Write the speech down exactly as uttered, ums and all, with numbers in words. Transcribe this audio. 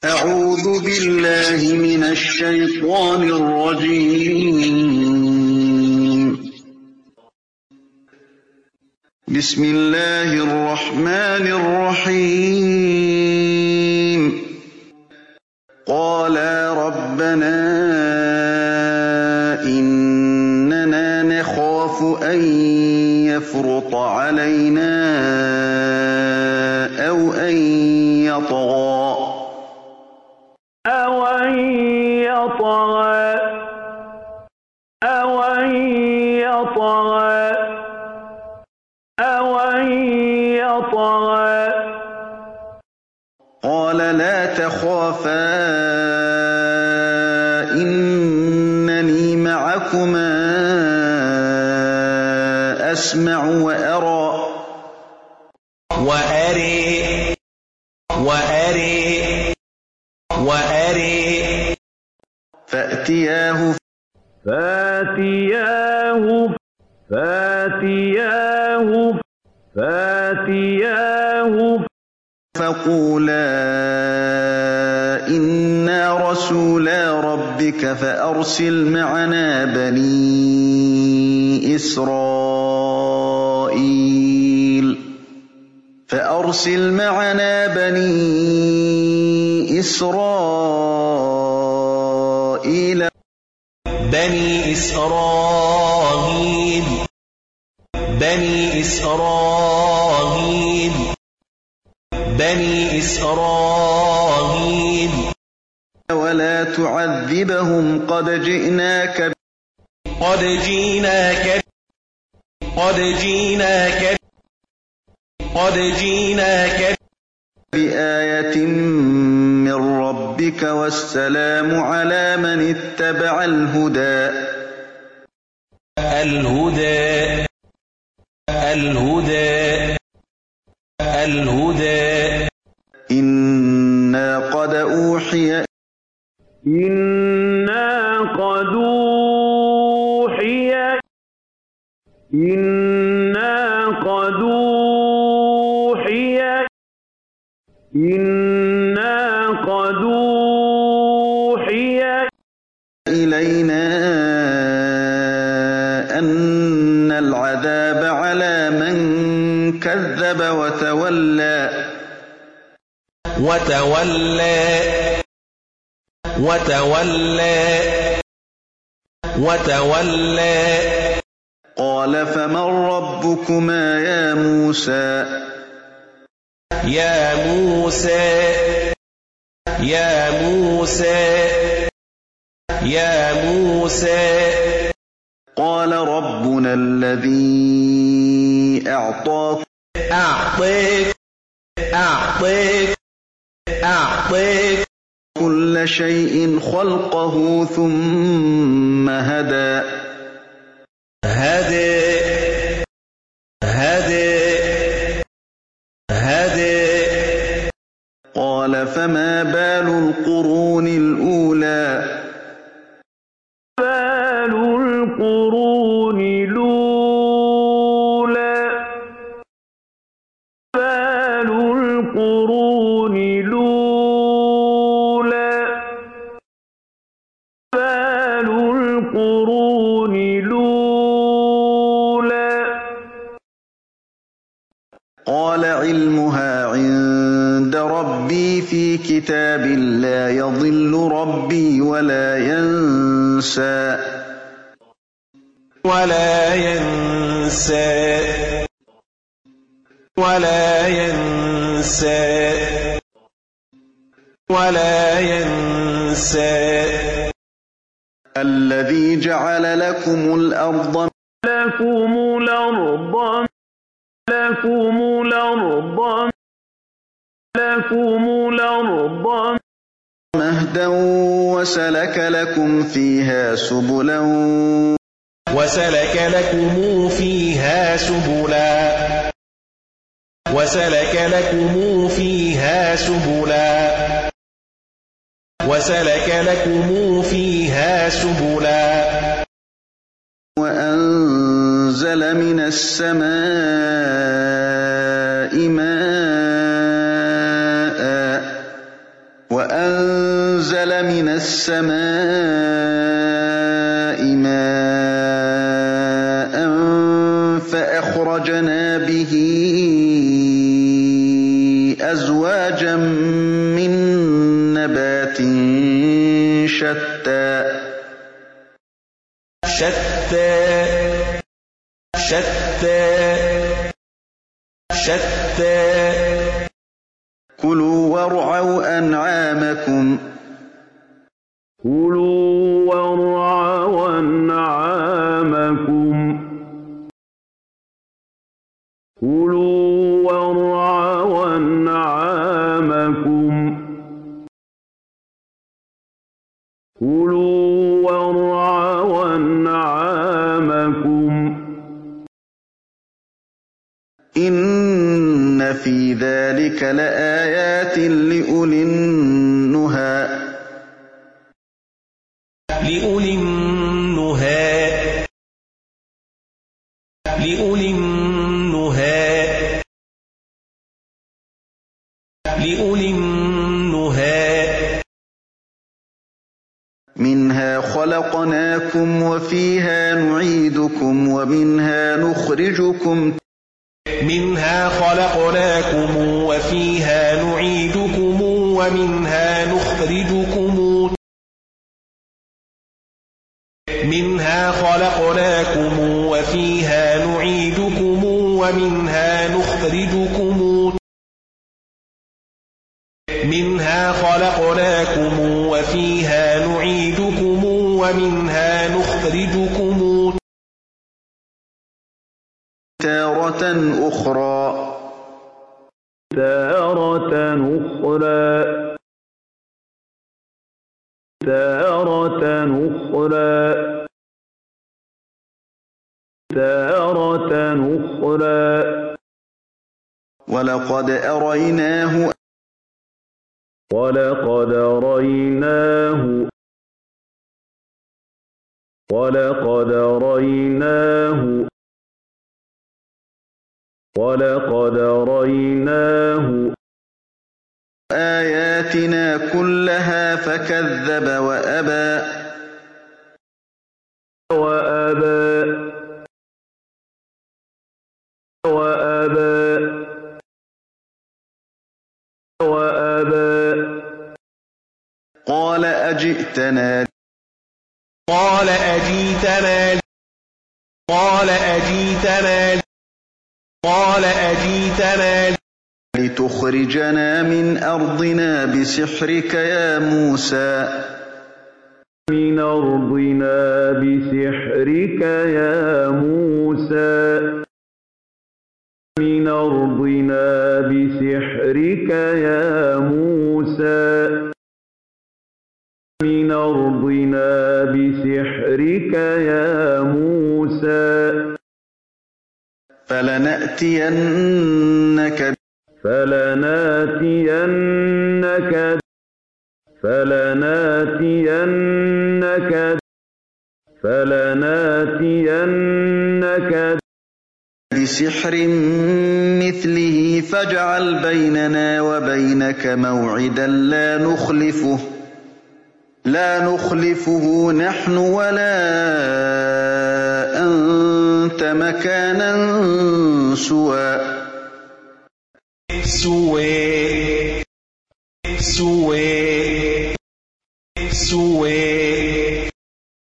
أعوذ بالله من الشيطان الرجيم. بسم الله الرحمن الرحيم. قالا ربنا إننا نخاف أن يفرط علينا أو أن يطغى أو أن يطغى أو أن يطغى أو أن يطغى قال لا تخافا إنني معكما أسمع وأرى وأري وأري وأري فأتياه فاتياه فاتياه فاتياه فقولا إنا رسولا ربك فأرسل معنا بني إسرائيل فأرسل معنا بني إسرائيل بني إسرائيل بني إسرائيل بني إسرائيل ولا تعذبهم قد جئناك قد جئناك قد جئناك قد جئناك بآية من ربك والسلام على من اتبع الهدى الهدى الهدى الهدى إنا قد أوحي إنا قد أوحي إنا قد أوحي إنا قد أوحي إلينا أن العذاب على من كذب وتولى وتولى وتولى وتولى قال فمن ربكما يا موسى يا موسى يا موسى يا موسى قال ربنا الذي أعطى أعطيك أعطيك أعطيك كل شيء خلقه ثم هدى هدي هدي هدي قال فما بال القرون الأولى بال القرون الأولى بال القرون الأولى بال القرون الأولى قال علمها عند ربي في كتاب لا يضل ربي ولا ينسى ولا ينسى ولا ينسى ولا ينسى الذي جعل لكم الأرض لكم الأرض لكم الأرض لكم الأرض مهدا وسلك لكم فيها سبلا وسلك لكم فيها سبلا وسلك لكم فيها سبلا وسلك لكم فيها سبلا وأنزل من السماء ماء وأنزل أنزل من السماء ماء فأخرجنا به أزواجا من نبات شتى شتى شتى شتى كلوا وارعوا أنعامكم كلوا وارعوا أنعامكم كلوا وارعوا أنعامكم كلوا وارعوا أنعامكم إن في ذلك لآيات لأولي النهى لأولي النهى لأولي النهى لأولي النهى منها خلقناكم وفيها نعيدكم ومنها نخرجكم منها خلقناكم وفيها نعيدكم ومنها نخرجكم منها خلقناكم وفيها نعيدكم ومنها نخرجكم منها خلقناكم وفيها نعيدكم ومنها نخرجكم تارة أخرى تارة أخرى تارة أخرى تارة أخرى ولقد أريناه ولقد أريناه ولقد أريناه ولقد أريناه آياتنا كلها فكذب وأبى وأبى وأبى وأبى قال أجئتنا قال أجيتنا قال أجيتنا قال أجيتنا لتخرجنا من أرضنا بسحرك يا موسى من أرضنا بسحرك يا موسى من أرضنا بسحرك يا موسى من أرضنا بسحرك يا موسى فلنأتينك فلناتينك فلناتينك فلناتينك بسحر مثله فاجعل بيننا وبينك موعدا لا نخلفه لا نخلفه نحن ولا أنت مكانا سوى سوى سوى سوى